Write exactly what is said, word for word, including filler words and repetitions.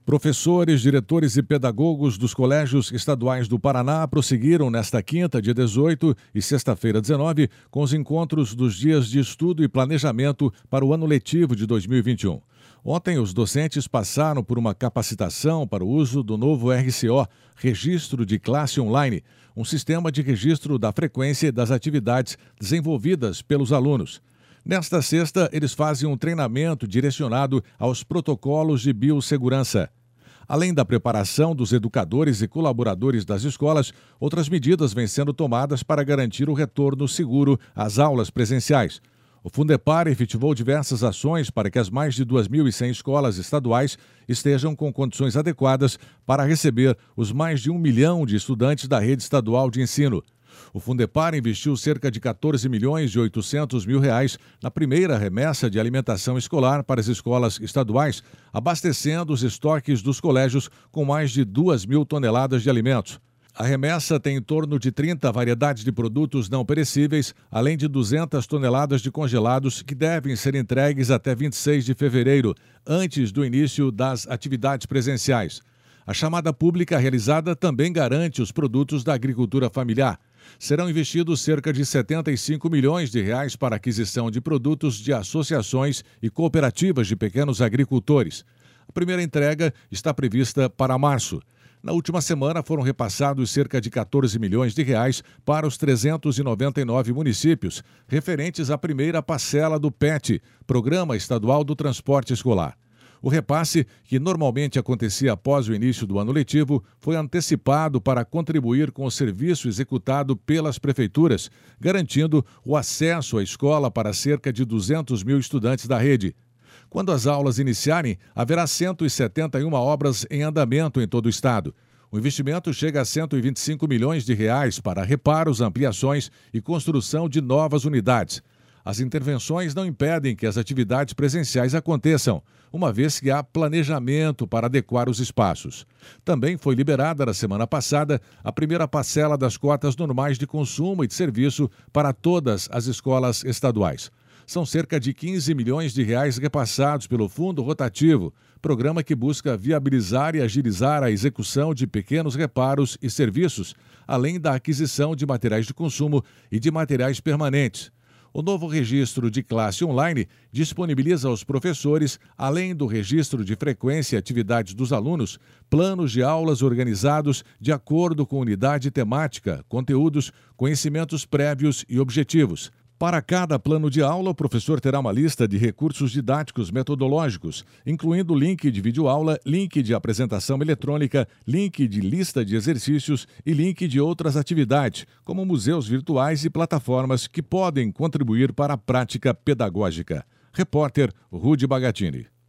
Professores, diretores e pedagogos dos colégios estaduais do Paraná prosseguiram nesta quinta, dia dezoito, e sexta-feira, dezenove, com os encontros dos dias de estudo e planejamento para o ano letivo de dois mil e vinte e um. Ontem, os docentes passaram por uma capacitação para o uso do novo R C O, Registro de Classe Online, um sistema de registro da frequência das atividades desenvolvidas pelos alunos. Nesta sexta, eles fazem um treinamento direcionado aos protocolos de biossegurança. Além da preparação dos educadores e colaboradores das escolas, outras medidas vêm sendo tomadas para garantir o retorno seguro às aulas presenciais. O Fundepar efetivou diversas ações para que as mais de duas mil e cem escolas estaduais estejam com condições adequadas para receber os mais de um milhão de estudantes da rede estadual de ensino. O Fundepar investiu cerca de quatorze milhões e oitocentos mil reais na primeira remessa de alimentação escolar para as escolas estaduais, abastecendo os estoques dos colégios com mais de duas mil toneladas de alimentos. A remessa tem em torno de trinta variedades de produtos não perecíveis, além de duzentas toneladas de congelados que devem ser entregues até vinte e seis de fevereiro, antes do início das atividades presenciais. A chamada pública realizada também garante os produtos da agricultura familiar. Serão investidos cerca de setenta e cinco milhões de reais para a aquisição de produtos de associações e cooperativas de pequenos agricultores. A primeira entrega está prevista para março. Na última semana foram repassados cerca de quatorze milhões de reais para os trezentos e noventa e nove municípios, referentes à primeira parcela do P E T, Programa Estadual do Transporte Escolar. O repasse, que normalmente acontecia após o início do ano letivo, foi antecipado para contribuir com o serviço executado pelas prefeituras, garantindo o acesso à escola para cerca de duzentos mil estudantes da rede. Quando as aulas iniciarem, haverá cento e setenta e uma obras em andamento em todo o estado. O investimento chega a cento e vinte e cinco milhões de reais para reparos, ampliações e construção de novas unidades. As intervenções não impedem que as atividades presenciais aconteçam, uma vez que há planejamento para adequar os espaços. Também foi liberada na semana passada a primeira parcela das cotas normais de consumo e de serviço para todas as escolas estaduais. São cerca de quinze milhões de reais repassados pelo Fundo Rotativo, programa que busca viabilizar e agilizar a execução de pequenos reparos e serviços, além da aquisição de materiais de consumo e de materiais permanentes. O novo registro de classe online disponibiliza aos professores, além do registro de frequência e atividades dos alunos, planos de aulas organizados de acordo com unidade temática, conteúdos, conhecimentos prévios e objetivos. Para cada plano de aula, o professor terá uma lista de recursos didáticos metodológicos, incluindo link de videoaula, link de apresentação eletrônica, link de lista de exercícios e link de outras atividades, como museus virtuais e plataformas que podem contribuir para a prática pedagógica. Repórter Rudy Bagatini.